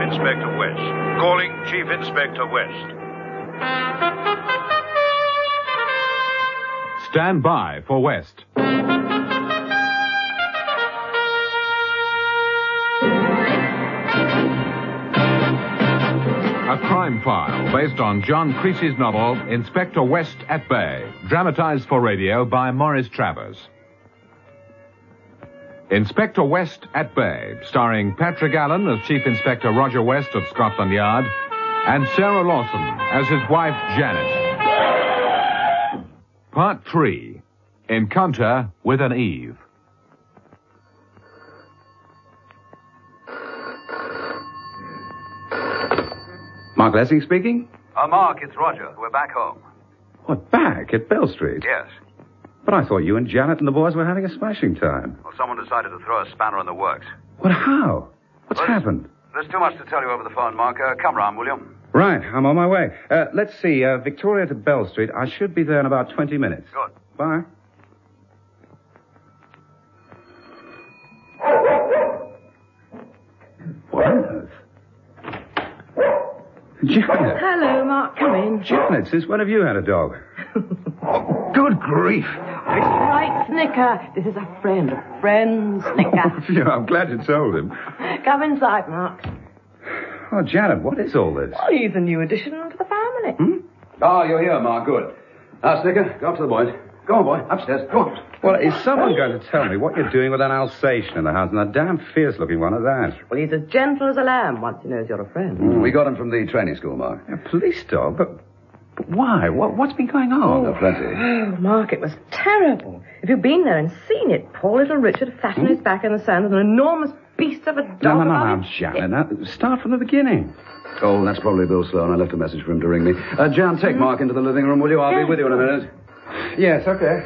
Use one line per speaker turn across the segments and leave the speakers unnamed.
Inspector West. Calling Chief Inspector West.
Stand by for West. A crime file based on John Creasy's novel, Inspector West at Bay, dramatized for radio by Morris Travers. Inspector West at Bay, starring Patrick Allen as Chief Inspector Roger West of Scotland Yard, and Sarah Lawson as his wife, Janet. Part 3, Encounter with an Eve.
Mark Lessing speaking?
Mark, it's Roger. We're back home.
What, back at Bell Street?
Yes.
But I thought you and Janet and the boys were having a smashing time.
Well, someone decided to throw a spanner in the works.
What, how? What's happened?
There's too much to tell you over the phone, Mark. Come round, will you?
Right, I'm on my way. Let's see, Victoria to Bell Street. I should be there in about 20 minutes.
Good.
Bye. What on earth? Janet!
Hello, Mark. Come in.
Janet, since when have you had a dog? Good grief.
Right, Snicker. This is a friend. A friend, Snicker.
Yeah, I'm glad you told him.
Come inside, Mark.
Oh, Janet, what is all this?
Oh, he's a new addition to the family.
Oh, you're here, Mark. Good. Now, Snicker, go up to the boys. Go on, boy. Upstairs. Go on.
Well, is someone going to tell me what you're doing with an Alsatian in the house, and a damn fierce-looking one at that?
Well, he's as gentle as a lamb once he knows you're a friend.
We got him from the training school, Mark.
A police dog? But why? What's been going on?
Oh, plenty.
Oh, Mark, it was terrible. If you'd been there and seen it, poor little Richard flat on his back in the sand with an enormous beast of a dog.
No, Janet. Now, start from the beginning.
Oh, that's probably Bill Sloan. I left a message for him to ring me. Jan, take Mark into the living room, will you? I'll be with you in a minute.
Yes, okay.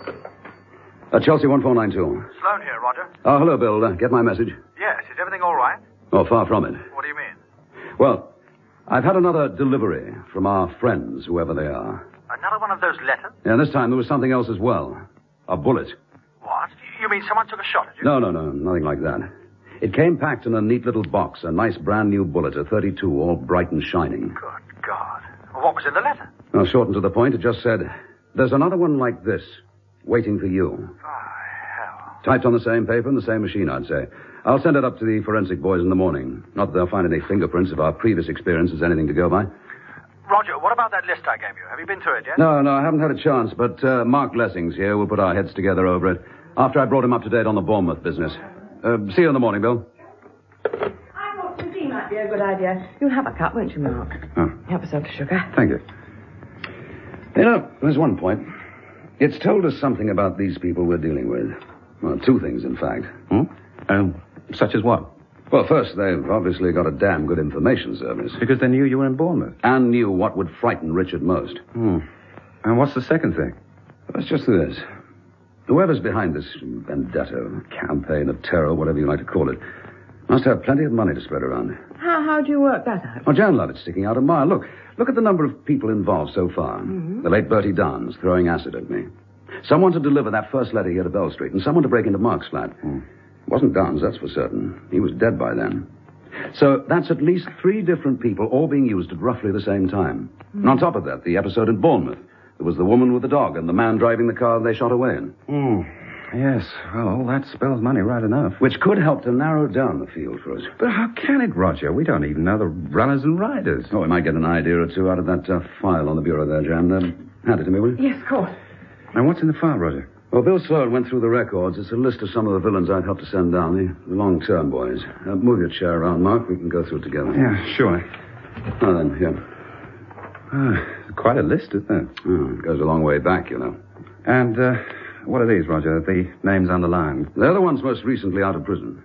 Chelsea 1492.
Sloan here, Roger.
Oh, hello, Bill. Get my message?
Yes, is everything all right?
Oh, far from it.
What do you mean?
Well, I've had another delivery from our friends, whoever they are.
Another one of those letters?
Yeah, and this time there was something else as well. A bullet.
What? You mean someone took a shot at you?
No, nothing like that. It came packed in a neat little box, a nice brand new bullet, a .32, all bright and shining.
Good God. Well, what was in the letter?
Well, short and to the point, it just said, "There's another one like this, waiting for you."
Oh, hell.
Typed on the same paper and the same machine, I'd say. I'll send it up to the forensic boys in the morning. Not that they'll find any fingerprints if our previous experience is anything to go by.
Roger, what about that list I gave you? Have you been through it yet?
No, I haven't had a chance, but Mark Lessing's here. We'll put our heads together over it. After I brought him up to date on the Bournemouth business. See you in the morning, Bill.
I thought some tea might be a good idea. You'll have a cup, won't you, Mark?
Oh.
Help yourself to sugar.
Thank you. You know, there's one point. It's told us something about these people we're dealing with. Well, two things, in fact.
Such as what?
Well, first, they've obviously got a damn good information service.
Because they knew you were in Bournemouth.
And knew what would frighten Richard most.
And what's the second thing?
Well, it's just this. Whoever's behind this vendetta, campaign of terror, whatever you like to call it, must have plenty of money to spread around.
How do you work that out?
Well, Jan Lovett's sticking out a mile. Look at the number of people involved so far. The late Bertie Downs throwing acid at me. Someone to deliver that first letter here to Bell Street, and someone to break into Mark's flat. It wasn't Downs, that's for certain. He was dead by then. So that's at least 3 different people, all being used at roughly the same time. And on top of that, the episode in Bournemouth. There was the woman with the dog and the man driving the car they shot away in.
Yes, well, all that spells money right enough.
Which could help to narrow down the field for us.
But how can it, Roger? We don't even know the runners and riders.
Oh, we might get an idea or two out of that file on the bureau there, Jan. Hand it to me, will you?
Yes, of course.
And what's in the file, Roger?
Well, Bill Sloan went through the records. It's a list of some of the villains I'd help to send down, the long-term boys. Move your chair around, Mark. We can go through it together.
Yeah, sure.
Now then, here.
Quite a list, isn't it?
Oh, it goes a long way back, you know.
And, what are these, Roger? The names underlined?
They're the ones most recently out of prison.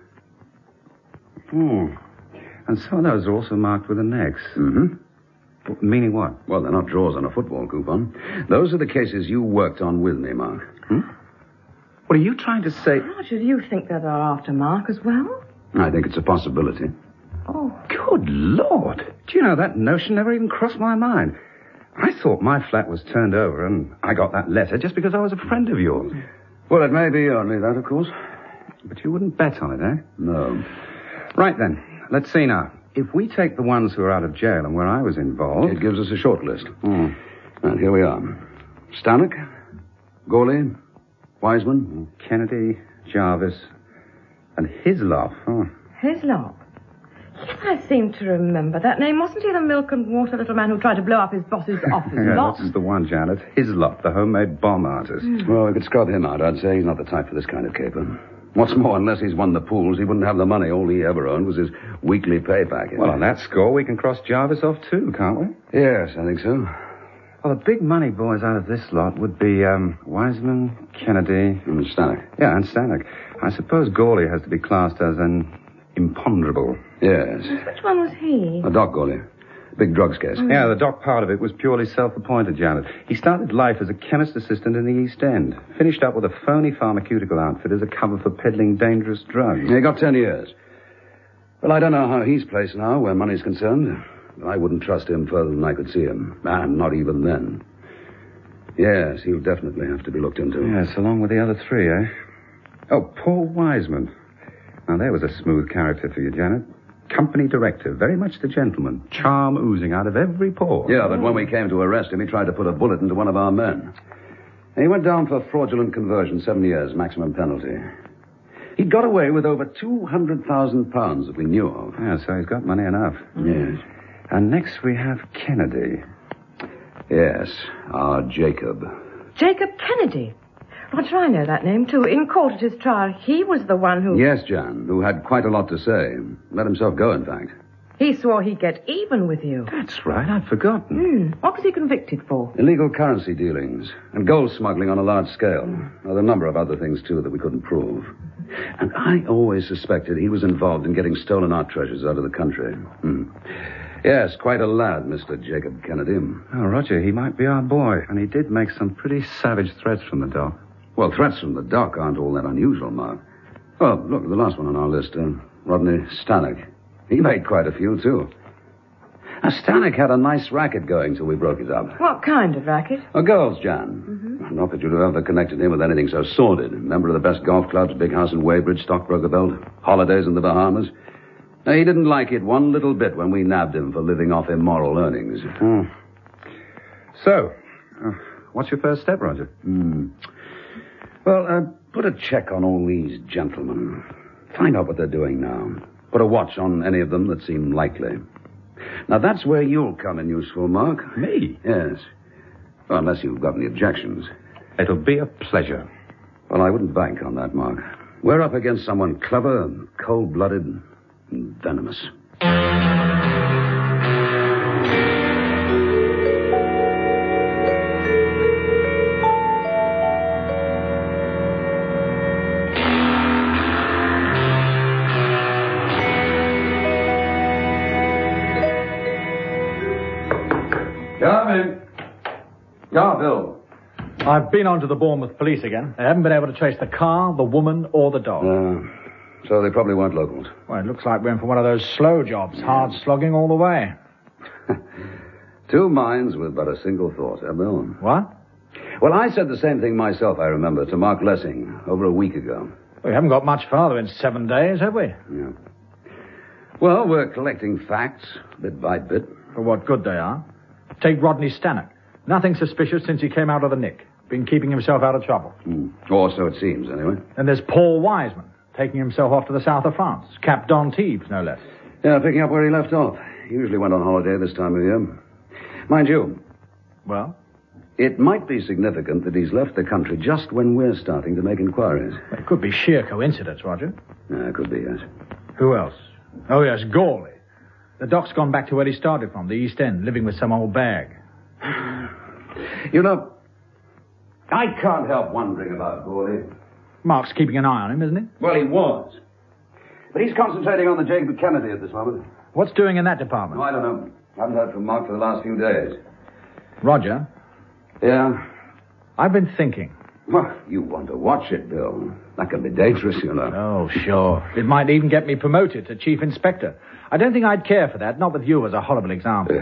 And some of those are also marked with an X. Meaning what?
Well, they're not draws on a football coupon. Those are the cases you worked on with me, Mark.
What are you trying to say?
Roger, do you think that they're after Mark as well?
I think it's a possibility.
Oh,
Good Lord. Do you know, that notion never even crossed my mind. I thought my flat was turned over and I got that letter just because I was a friend of yours.
Well, it may be only that, of course.
But you wouldn't bet on it, eh?
No.
Right then. Let's see now. if we take the ones who are out of jail and where I was involved...
It gives us a short list. And here we are. Stanek, Gawley, Wiseman.
Kennedy, Jarvis, and Hislop. Oh.
Hislop? Yes, I seem to remember that name. Wasn't he the milk and water little man who tried to blow up his boss's office lot?
That's the one, Janet. Hislop, the homemade bomb artist.
Well, we could scrub him out. I'd say he's not the type for this kind of caper. What's more, unless he's won the pools, he wouldn't have the money. All he ever owned was his weekly pay packet.
Well, on that score, we can cross Jarvis off too, can't we?
Yes, I think so.
Well, the big money boys out of this lot would be Wiseman, Kennedy...
And Stanek.
Yeah, and Stanek. I suppose Gawley has to be classed as an imponderable.
Yes.
Which one was he?
Doc Gawley. Big drugs case.
Yeah, the doc part of it was purely self-appointed, Janet. He started life as a chemist assistant in the East End. Finished up with a phony pharmaceutical outfit as a cover for peddling dangerous drugs.
He got 10 years. Well, I don't know how he's placed now where money's concerned. But I wouldn't trust him further than I could see him. And not even then. Yes, he'll definitely have to be looked into.
Yes, along with the other three, eh? Oh, Paul Wiseman. Now, there was a smooth character for you, Janet. Company director, very much the gentleman. Charm oozing out of every pore.
Yeah, but when we came to arrest him, he tried to put a bullet into one of our men. And he went down for fraudulent conversion, 7 years, maximum penalty. He got away with over £200,000 that we knew of.
Yeah, so he's got money enough.
Yes.
And next we have Kennedy.
Yes, our Jacob.
Jacob Kennedy. Roger, I know that name, too. In court at his trial, he was the one who...
Yes, Jan, who had quite a lot to say. Let himself go, in fact.
He swore he'd get even with you.
That's right, I'd forgotten.
What was he convicted for?
Illegal currency dealings and gold smuggling on a large scale. Well, a number of other things, too, that we couldn't prove. And I always suspected he was involved in getting stolen art treasures out of the country. Yes, quite a lad, Mr. Jacob Kennedy.
Oh, Roger, he might be our boy. And he did make some pretty savage threats from the doc.
Well, threats from the doc aren't all that unusual, Mark. Oh, look, the last one on our list, Rodney Stanek. He made quite a few, too. Now, Stanek had a nice racket going till we broke it up.
What kind of racket?
A girl's, Jan. Not that you'd have ever connected him with anything so sordid. Member of the best golf clubs, big house in Weybridge, stockbroker belt, holidays in the Bahamas. Now, he didn't like it one little bit when we nabbed him for living off immoral earnings.
So, what's your first step, Roger?
Well, put a check on all these gentlemen. Find out what they're doing now. Put a watch on any of them that seem likely. Now, that's where you'll come in useful, Mark.
Me?
Yes. Well, unless you've got any objections.
It'll be a pleasure.
Well, I wouldn't bank on that, Mark. We're up against someone clever, cold-blooded, and venomous. Come in. Yeah, Bill.
I've been on to the Bournemouth police again. They haven't been able to trace the car, the woman, or the dog.
So they probably weren't locals.
Well, it looks like we're in for one of those slow jobs, hard slogging all the way.
2 minds with but a single thought, Bill.
What?
Well, I said the same thing myself, I remember, to Mark Lessing over a week ago.
We haven't got much farther in 7 days, have we?
Yeah. Well, we're collecting facts, bit by bit.
For what good they are. Take Rodney Stanek. Nothing suspicious since he came out of the nick. Been keeping himself out of trouble.
Or so it seems, anyway.
And there's Paul Wiseman, taking himself off to the south of France. Cap d'Antibes, no less.
Yeah, picking up where he left off. He usually went on holiday this time of year. Mind you,
Well?
it might be significant that he's left the country just when we're starting to make inquiries.
It could be sheer coincidence, Roger.
Yeah, it could be, yes.
Who else? Oh, yes, Gawley. The doc's gone back to where he started from, the East End, living with some old bag.
You know, I can't help wondering about Gawley.
Mark's keeping an eye on him, isn't he?
Well, he was. But he's concentrating on the Jacob Kennedy at this moment.
What's doing in that department?
Oh, I don't know. Haven't heard from Mark for the last few days.
Roger,
Yeah?
I've been thinking.
Well, you want to watch it, Bill. That can be dangerous, you know.
Oh, sure. It might even get me promoted to chief inspector. I don't think I'd care for that, not with you as a horrible example.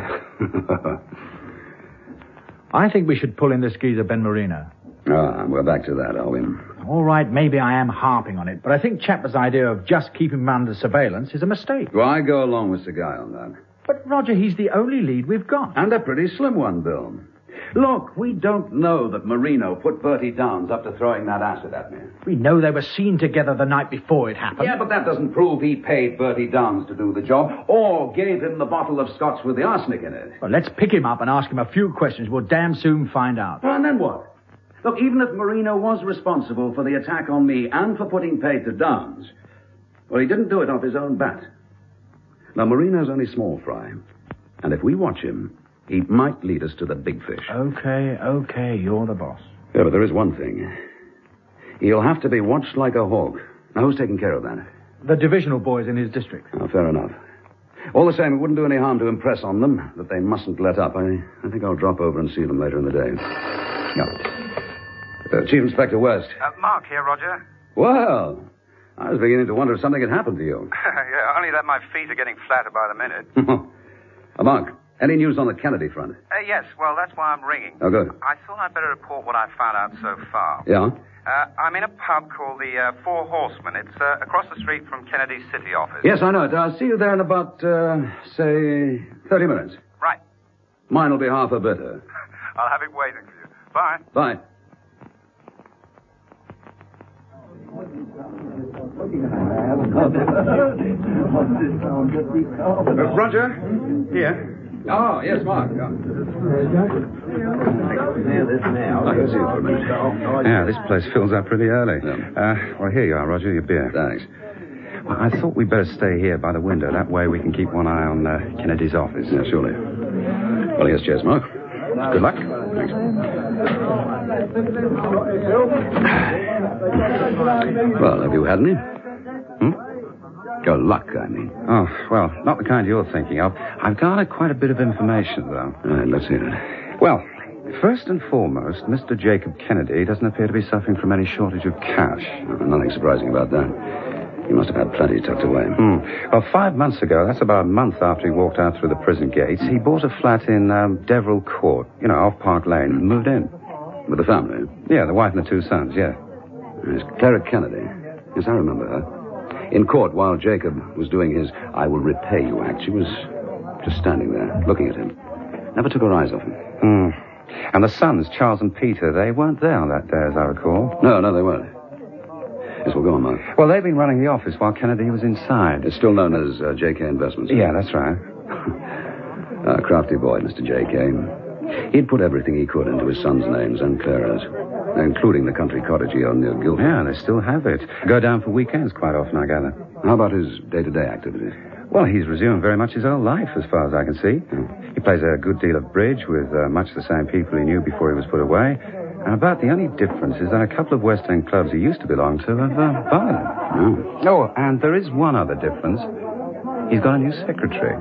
I think we should pull in this geezer Ben Marino.
We're back to that, are we?
All right, maybe I am harping on it, but I think Chapman's idea of just keeping him under surveillance is a mistake.
Well, I go along with the guy on that.
But, Roger, he's the only lead we've got.
And a pretty slim one, Bill. Look, we don't know that Marino put Bertie Downs up to throwing that acid at me.
We know they were seen together the night before it happened.
Yeah, but that doesn't prove he paid Bertie Downs to do the job or gave him the bottle of scotch with the arsenic in it.
Well, let's pick him up and ask him a few questions. We'll damn soon find out.
Well, and then what? Look, even if Marino was responsible for the attack on me and for putting pay to Downs, well, he didn't do it off his own bat. Now, Marino's only small fry. And if we watch him, he might lead us to the big fish.
Okay, you're the boss.
Yeah, but there is one thing. He'll have to be watched like a hawk. Now, who's taking care of that?
The divisional boys in his district.
Oh, fair enough. All the same, it wouldn't do any harm to impress on them that they mustn't let up. I think I'll drop over and see them later in the day. No. Chief Inspector West.
Mark here, Roger.
Well, I was beginning to wonder if something had happened to you.
Yeah, only that my feet are getting flatter by the minute.
Mark, any news on the Kennedy front?
Yes, well, that's why I'm ringing.
Oh, good.
I thought I'd better report what I've found out so far.
Yeah?
I'm in a pub called the Four Horsemen. It's across the street from Kennedy's city office.
Yes, I know it. I'll see you there in about, say, 30 minutes.
Right.
Mine will be half a bitter.
I'll have it waiting for you. Bye.
Bye.
Roger? Here.
Oh, yes, Mark.
Oh, here's you for a minute. Yeah, this place fills up pretty early.
Yeah.
Well, here you are, Roger, your beer.
Thanks.
Well, I thought we'd better stay here by the window. That way we can keep one eye on Kennedy's office.
Yeah, surely. Well, here's cheers, Mark.
Good luck.
Thanks. Well, have you had any? Your luck, I mean.
Oh, well, not the kind you're thinking of. I've garnered quite a bit of information, though.
All right, let's hear it.
Well, first and foremost, Mr. Jacob Kennedy doesn't appear to be suffering from any shortage of cash.
Nothing surprising about that. He must have had plenty tucked away.
Well, 5 months ago, that's about a month after he walked out through the prison gates, he bought a flat in Deverell Court, off Park Lane, and moved in.
With the family?
Yeah, the wife and the 2 sons, yeah.
Yes, Clara Kennedy. Yes, I remember her. In court, while Jacob was doing his I will repay you act, she was just standing there, looking at him. Never took her eyes off him.
And the sons, Charles and Peter, they weren't there on that day, as I recall.
No, they weren't. Yes, well, go on, Mark.
Well, they've been running the office while Kennedy was inside.
It's still known as J.K. Investments.
Yeah, that's right.
A crafty boy, Mr. J.K. He'd put everything he could into his sons' names and Clara's, including the country cottage he owned near Guildford.
Yeah, they still have it. Go down for weekends quite often, I gather.
How about his day-to-day activities?
Well, he's resumed very much his old life, as far as I can see. He plays a good deal of bridge with much the same people he knew before he was put away. And about the only difference is that a couple of West End clubs he used to belong to have barred. Oh, and there is one other difference. He's got a new secretary.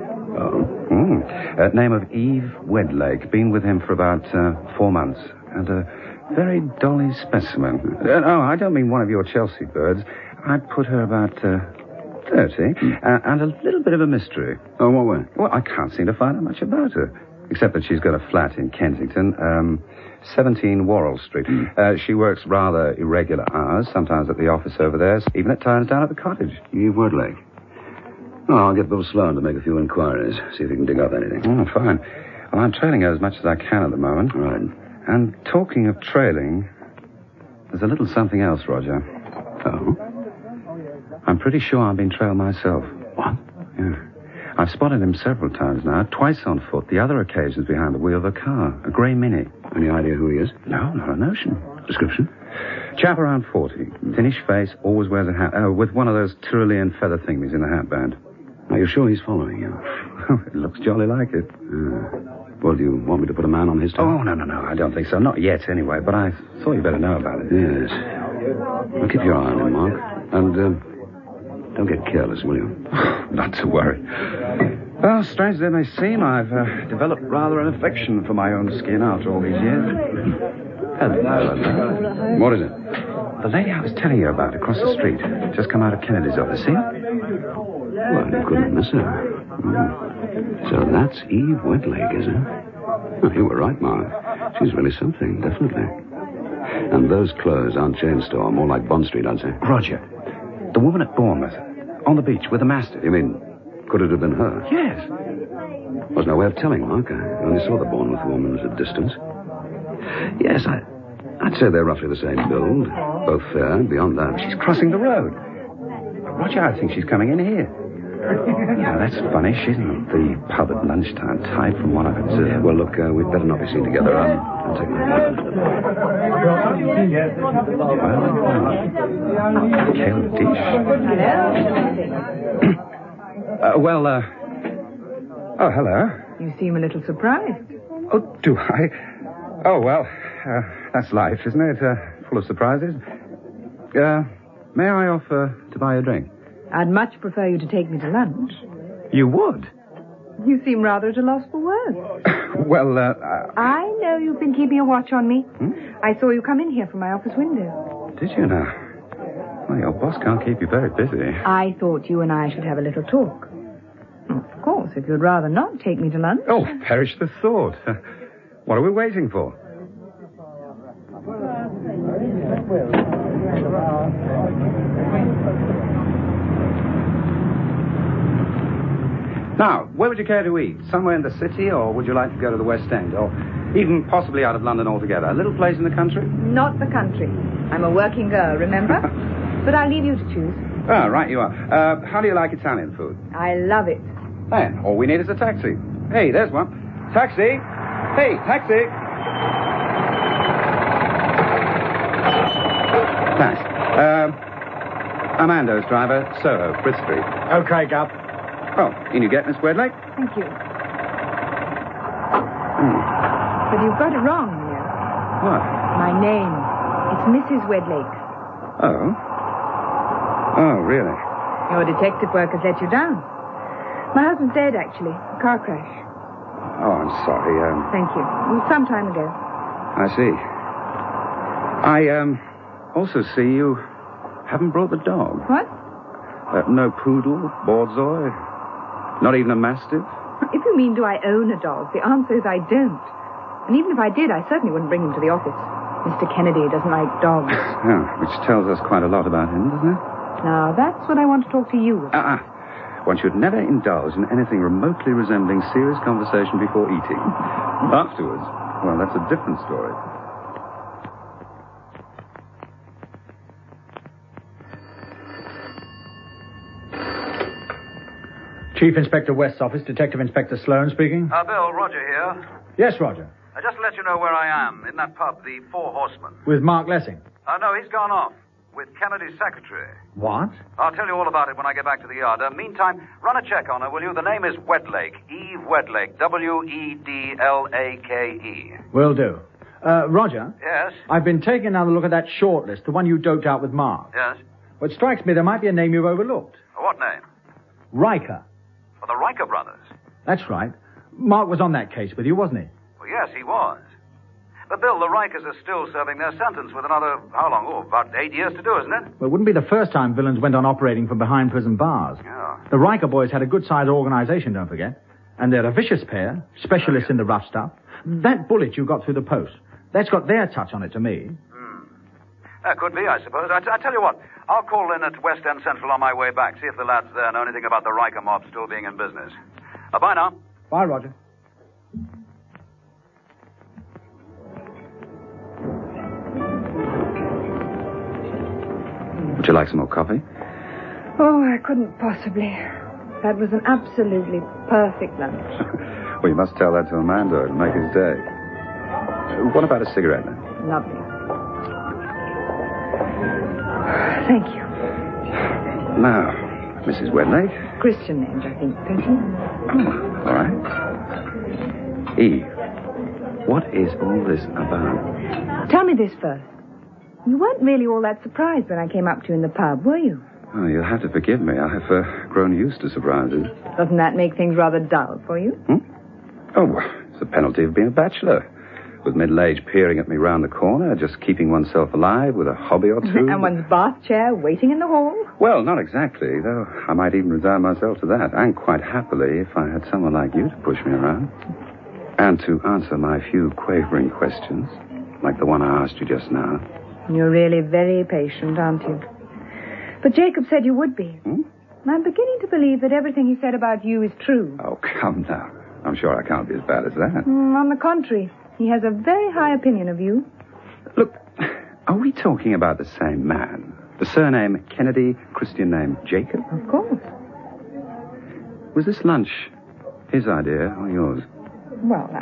Name of Eve Wedlake. Been with him for about 4 months. And a very dolly specimen. No, I don't mean one of your Chelsea birds. I'd put her about 30. And a little bit of a mystery.
Oh, what way?
Well, I can't seem to find out much about her. Except that she's got a flat in Kensington. 17 Worrell Street. She works rather irregular hours, sometimes at the office over there, even at times down at the cottage.
Eve Wedlake. Oh, I'll get Bill Sloan to make a few inquiries, see if he can dig up anything.
Oh, fine. Well, I'm trailing her as much as I can at the moment.
Right.
And talking of trailing, there's a little something else, Roger.
Oh?
I'm pretty sure I've been trailed myself.
What?
Yeah. I've spotted him several times now, twice on foot, the other occasions behind the wheel of a car, a grey Mini.
Any idea who he is?
No, not a notion.
Description?
Chap around 40. Thinnish face, always wears a hat, with one of those Tyrolean feather thingies in the hat band.
Are you sure he's following you?
It looks jolly like it.
Well, do you want me to put a man on his tail?
Oh, no, I don't think so. Not yet, anyway, but I thought you better know about it.
Yes. Well, keep your eye on him, Mark. And, don't get careless, will you?
Not to worry. Well, strange as it may seem, I've developed rather an affection for my own skin after all these years. Hello.
What is it?
The lady I was telling you about across the street. Just come out of Kennedy's office, see?
Well, you couldn't miss her. So that's Eve Wedlake, is it? Oh, you were right, Mark. She's really something, definitely. And those clothes aren't Jane's store, more like Bond Street, I'd say.
Roger, the woman at Bournemouth, on the beach with the mastiff.
You mean, could it have been her?
Yes.
There's no way of telling, Mark. I only saw the Bournemouth woman at a distance. Yes, I'd say they're roughly the same build. Both fair, and beyond that.
She's crossing the road. Roger, I think she's coming in here. Yeah, that's funny. She's not the pub at lunchtime type from what I've observed.
Well, look, we'd better not be seen together. I'll take my leave.
Kale dish. Oh, hello.
You seem a little surprised.
Oh, do I? Oh, well, that's life, isn't it? Full of surprises. May I offer to buy a drink?
I'd much prefer you to take me to lunch.
You would?
You seem rather at a loss for words.
Well,
I know you've been keeping a watch on me. I saw you come in here from my office window.
Did you now? Well, your boss can't keep you very busy.
I thought you and I should have a little talk. Of course, if you'd rather not take me to lunch.
Oh, perish the thought. What are we waiting for? Now, where would you care to eat? Somewhere in the city, or would you like to go to the West End? Or even possibly out of London altogether? A little place in the country?
Not the country. I'm a working girl, remember? But I'll leave you to choose.
Ah, right you are. How do you like Italian food?
I love it.
Then, all we need is a taxi. Hey, there's one. Taxi! Hey, taxi! Thanks. Armando's driver, Soho, Frith Street.
Okay, Gup.
Oh, in you get, Miss Wedlake?
Thank you. But you've got it wrong, you know.
What?
My name. It's Mrs. Wedlake.
Oh? Oh, really?
Your detective work has let you down. My husband's dead, actually. A car crash.
Oh, I'm sorry.
Thank you. It was some time ago.
I see. I, also see you haven't brought the dog.
What?
No poodle, borzoi, not even a mastiff?
If you mean do I own a dog, the answer is I don't. And even if I did, I certainly wouldn't bring him to the office. Mr. Kennedy doesn't like dogs.
Oh, which tells us quite a lot about him, doesn't it?
Now, that's what I want to talk to you about.
One should never indulge in anything remotely resembling serious conversation before eating. Afterwards, well, that's a different story.
Chief Inspector West's office, Detective Inspector Sloan speaking.
Bill, Roger here.
Yes, Roger.
Just to let you know where I am, in that pub, the Four Horsemen.
With Mark Lessing.
No, he's gone off. With Kennedy's secretary.
What?
I'll tell you all about it when I get back to the yard. Meantime, run a check on her, will you? The name is Wedlake. Eve Wedlake. Wedlake.
Will do. Roger?
Yes?
I've been taking another look at that shortlist, the one you doped out with Mark.
Yes?
Well, it strikes me there might be a name you've overlooked.
What name?
Riker.
Well, the Riker brothers.
That's right. Mark was on that case with you, wasn't he?
Well, yes, he was. But, Bill, the Rikers are still serving their sentence with another, how long? Oh, about 8 years to do, isn't it?
Well, it wouldn't be the first time villains went on operating from behind prison bars.
Yeah.
The Riker boys had a good-sized organization, don't forget. And they're a vicious pair, specialists in the rough stuff. That bullet you got through the post, that's got their touch on it to me.
That could be, I suppose. I tell you what, I'll call in at West End Central on my way back, see if the lads there know anything about the Riker mob still being in business. Bye now.
Bye, Roger.
Would you like some more coffee?
Oh, I couldn't possibly. That was an absolutely perfect lunch.
Well, you must tell that to Armando. It'll make his day. What about a cigarette, then?
Lovely. Thank you.
Now, Mrs. Wedlake.
Christian names, I think, don't you?
All right. Eve, what is all this about?
Tell me this first. You weren't really all that surprised when I came up to you in the pub, were you?
Oh, you'll have to forgive me. I've grown used to surprises.
Doesn't that make things rather dull for you?
Oh, well, it's the penalty of being a bachelor. With middle age peering at me round the corner, just keeping oneself alive with a hobby or two.
And one's bath chair waiting in the hall?
Well, not exactly, though I might even resign myself to that. And quite happily if I had someone like you to push me around. And to answer my few quavering questions. like the one I asked you just now.
You're really very patient, aren't you? But Jacob said you would be. I'm beginning to believe that everything he said about you is true.
Oh, come now. I'm sure I can't be as bad as that.
On the contrary, he has a very high opinion of you.
Look, are we talking about the same man? The surname Kennedy, Christian name Jacob?
Of course.
Was this lunch his idea or yours?
Well,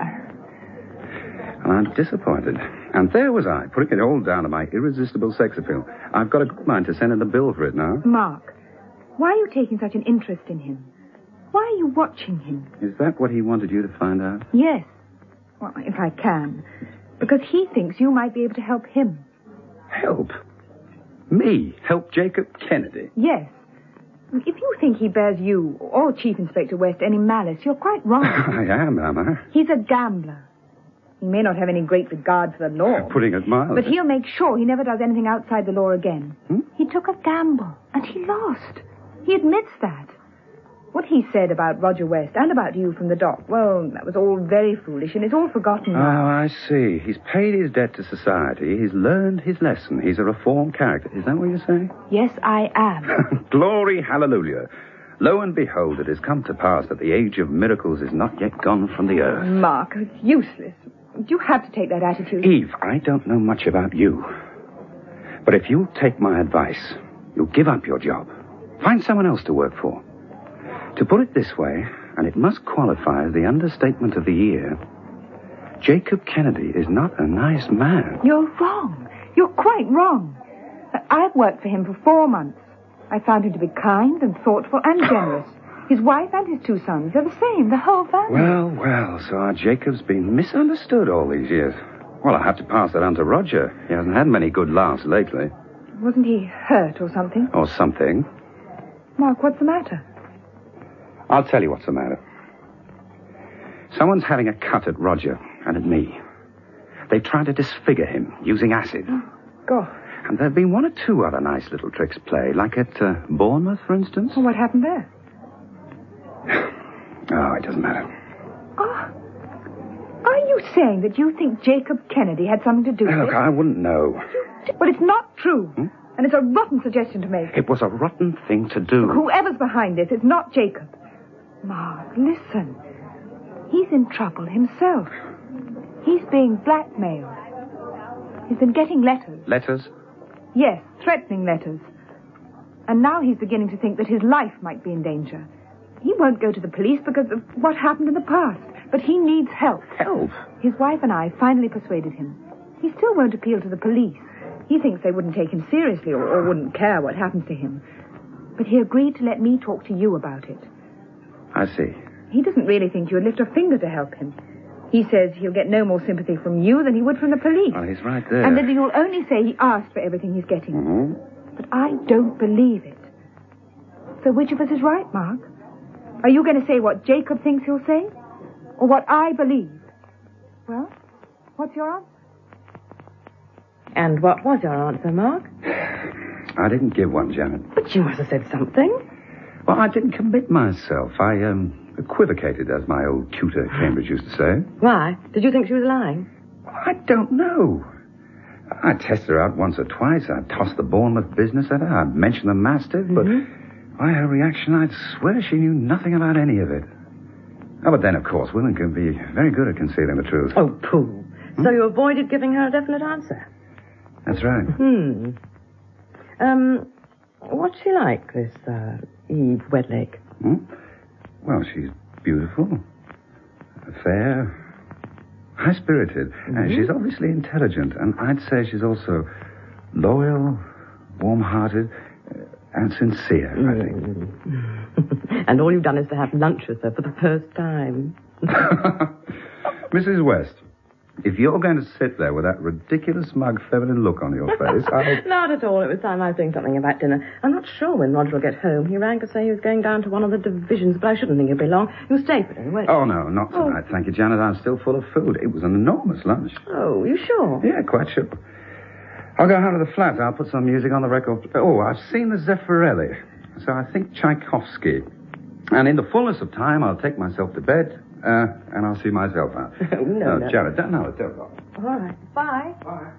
I'm disappointed. And there was I, putting it all down to my irresistible sex appeal. I've got a good mind to send in the bill for it now.
Mark, why are you taking such an interest in him? Why are you watching him?
Is that what he wanted you to find out?
Yes. Well, if I can. Because he thinks you might be able to help him.
Help? Me? Help Jacob Kennedy?
Yes. If you think he bears you or Chief Inspector West any malice, you're quite wrong.
I am I?
He's a gambler. He may not have any great regard for the law.
Putting it mildly.
But he'll make sure he never does anything outside the law again. He took a gamble, and he lost. He admits that. What he said about Roger West and about you from the dock, well, that was all very foolish, and it's all forgotten now.
Oh, I see. He's paid his debt to society. He's learned his lesson. He's a reformed character. Is that what you're saying?
Yes, I am.
Glory, hallelujah. Lo and behold, it has come to pass that the age of miracles is not yet gone from the earth.
Mark, it's useless. You have to take that attitude.
Eve, I don't know much about you. But if you'll take my advice, you'll give up your job. Find someone else to work for. To put it this way, and it must qualify as the understatement of the year, Jacob Kennedy is not a nice man.
You're wrong. You're quite wrong. I've worked for him for 4 months. I found him to be kind and thoughtful and generous. His wife and his 2 sons, they're the same, the whole family.
Well, so our Jacob's been misunderstood all these years. Well, I have to pass that on to Roger. He hasn't had many good laughs lately.
Wasn't he hurt or something?
Or something.
Mark, what's the matter?
I'll tell you what's the matter. Someone's having a cut at Roger and at me. They tried to disfigure him using acid.
Oh, God.
And there have been 1 or 2 other nice little tricks played, like at Bournemouth, for instance.
Well, what happened there?
Oh, it doesn't matter.
Are you saying that you think Jacob Kennedy had something to do with
Look,
it?
I wouldn't know.
But it's not true. And it's a rotten suggestion to make.
It was a rotten thing to do.
Whoever's behind this, it's not Jacob. Mark, listen. He's in trouble himself. He's being blackmailed. He's been getting letters.
Letters?
Yes, threatening letters. And now he's beginning to think that his life might be in danger. He won't go to the police because of what happened in the past. But he needs help.
Help?
His wife and I finally persuaded him. He still won't appeal to the police. He thinks they wouldn't take him seriously or wouldn't care what happens to him. But he agreed to let me talk to you about it.
I see.
He doesn't really think you'd lift a finger to help him. He says he'll get no more sympathy from you than he would from the police.
Well, he's right there.
And that you'll only say he asked for everything he's getting. But I don't believe it. So which of us is right, Mark? Are you going to say what Jacob thinks he'll say? Or what I believe? Well, what's your answer?
And what was your answer, Mark?
I didn't give one, Janet.
But you must have said something.
Well, I didn't commit myself. I equivocated, as my old tutor at Cambridge used to say.
Why? Did you think she was lying?
I don't know. I tested her out once or twice. I tossed the Bournemouth business at her. I mentioned the Mastiff, but by her reaction, I'd swear she knew nothing about any of it. Oh, but then, of course, women can be very good at concealing the truth.
Oh, pooh. So you avoided giving her a definite answer?
That's right.
What's she like, this, Eve Wedlake?
Well, she's beautiful, fair, high-spirited, and she's obviously intelligent, and I'd say she's also loyal, warm-hearted, and sincere, I think.
And all you've done is to have lunch with her for the first time.
Mrs. West, if you're going to sit there with that ridiculous smug feminine look on your face, I'll...
Not at all. It was time I was doing something about dinner. I'm not sure when Roger will get home. He rang to say he was going down to one of the divisions, but I shouldn't think he'll be long. You'll stay for dinner, won't you?
Oh, no, not tonight. Thank you, Janet. I'm still full of food. It was an enormous lunch.
Oh, you sure?
Yeah, quite sure. I'll go home to the flat. I'll put some music on the record. Oh, I've seen the Zeffirelli, so I think Tchaikovsky. And in the fullness of time, I'll take myself to bed, and I'll see myself out.
No.
Janet, don't.
All right. Bye.
Bye.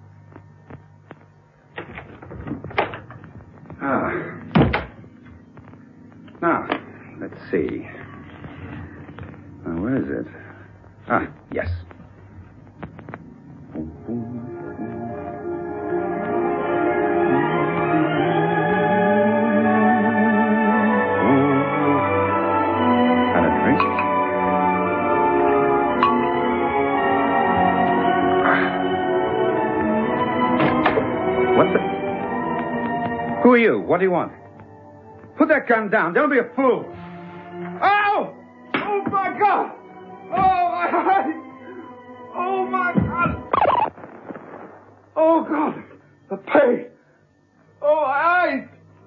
Now, let's see. Where is it? Yes. And a drink. What's it? Who are you? What do you want? Put that gun down. Don't be a fool. Ow! Oh, my God! Oh, my eyes! Oh, my God! Oh, God! The pain! Oh, my eyes!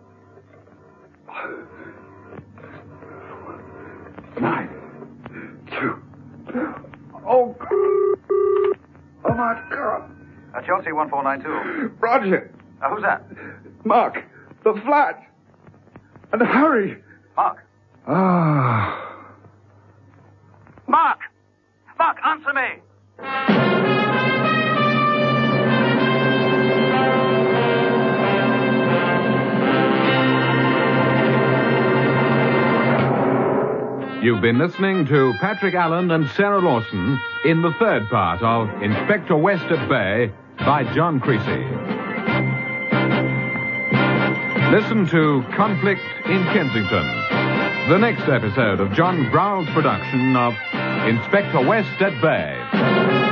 9, 2. Oh, God! Oh, my God!
Chelsea 1492.
Roger.
Who's that?
Mark, the flat. And hurry.
Mark. Mark! Mark, answer me!
You've been listening to Patrick Allen and Sarah Lawson in the third part of Inspector West at Bay by John Creasy. Listen to Conflict in Kensington, the next episode of John Growl's production of Inspector West at Bay.